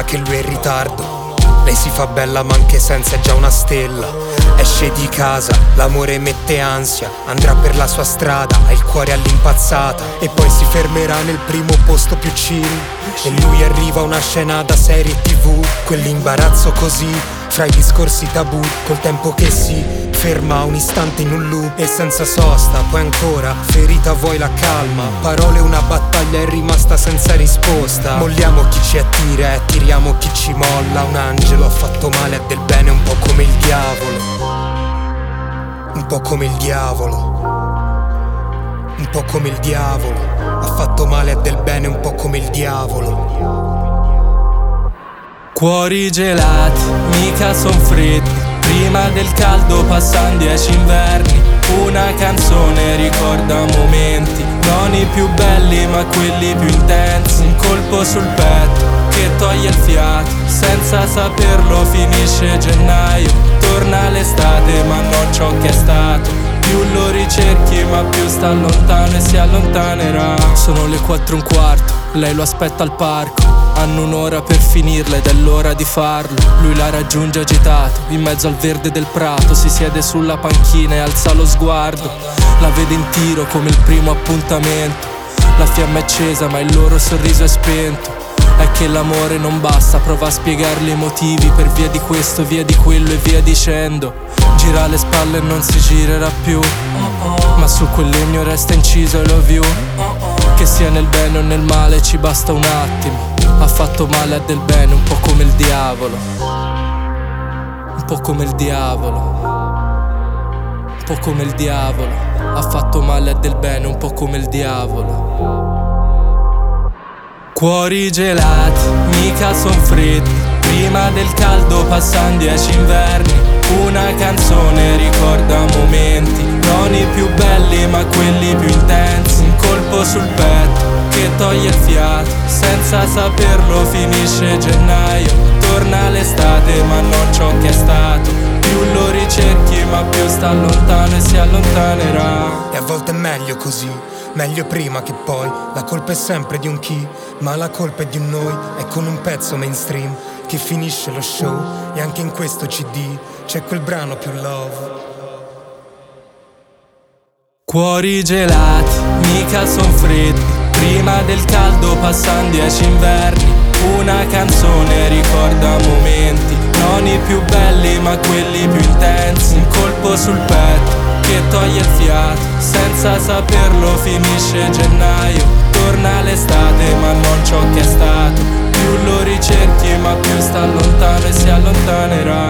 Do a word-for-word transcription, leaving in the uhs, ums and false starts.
che lui è in ritardo. Lei si fa bella ma anche senza è già una stella. Esce di casa, l'amore mette ansia. Andrà per la sua strada, ha il cuore all'impazzata. E poi si fermerà nel primo posto più chill. E lui arriva a una scena da serie tv. Quell'imbarazzo così, fra i discorsi tabù. Col tempo che si ferma un istante in un loop. E senza sosta, poi ancora, ferita vuoi la calma. Parole, una battaglia è rimasta senza risposta. Molliamo chi ci attira e attiriamo chi ci molla. Un angelo ha fatto male a del bene un po' come il diavolo. Un po' come il diavolo. Un po' come il diavolo. Ha fatto male a del bene un po' come il diavolo. Cuori gelati, mica son freddi. Prima del caldo passan dieci inverni. Una canzone ricorda momenti, non i più belli ma quelli più intensi. Un colpo sul petto che toglie il fiato, senza saperlo finisce gennaio. Torna l'estate ma non ciò che è stato. Più lo ricerchi ma più sta lontano e si allontanerà. Sono le quattro e un quarto, lei lo aspetta al parco. Hanno un'ora per finirla ed è l'ora di farlo. Lui la raggiunge agitato, in mezzo al verde del prato. Si siede sulla panchina e alza lo sguardo. La vede in tiro come il primo appuntamento. La fiamma è accesa ma il loro sorriso è spento. È che l'amore non basta, prova a spiegargli i motivi. Per via di questo, via di quello e via dicendo. Gira le spalle e non si girerà più. Ma su quel legno resta inciso I love you. Che sia nel bene o nel male ci basta un attimo. Ha fatto male a del bene un po' come il diavolo. Un po' come il diavolo. Un po' come il diavolo. Ha fatto male a del bene un po' come il diavolo. Cuori gelati, mica son freddi. Prima del caldo passan dieci inverni. Una canzone ricorda momenti, non i più belli ma quelli più intensi. Un colpo sul petto che toglie il fiato, senza saperlo finisce gennaio. Torna l'estate ma non ciò che è stato. Più lo ricerchi ma più sta lontano e si allontanerà. E a volte è meglio così, meglio prima che poi. La colpa è sempre di un chi, ma la colpa è di un noi. È con un pezzo mainstream che finisce lo show. E anche in questo C D c'è quel brano più love. Cuori gelati, mica son freddi. Prima del caldo passan dieci inverni. Una canzone ricorda momenti, non i più belli ma quelli più intensi. Un colpo sul petto che toglie il fiato, senza saperlo finisce gennaio. Torna l'estate ma non ciò che è stato. Più lo ricerchi ma più sta lontano e si allontanerà.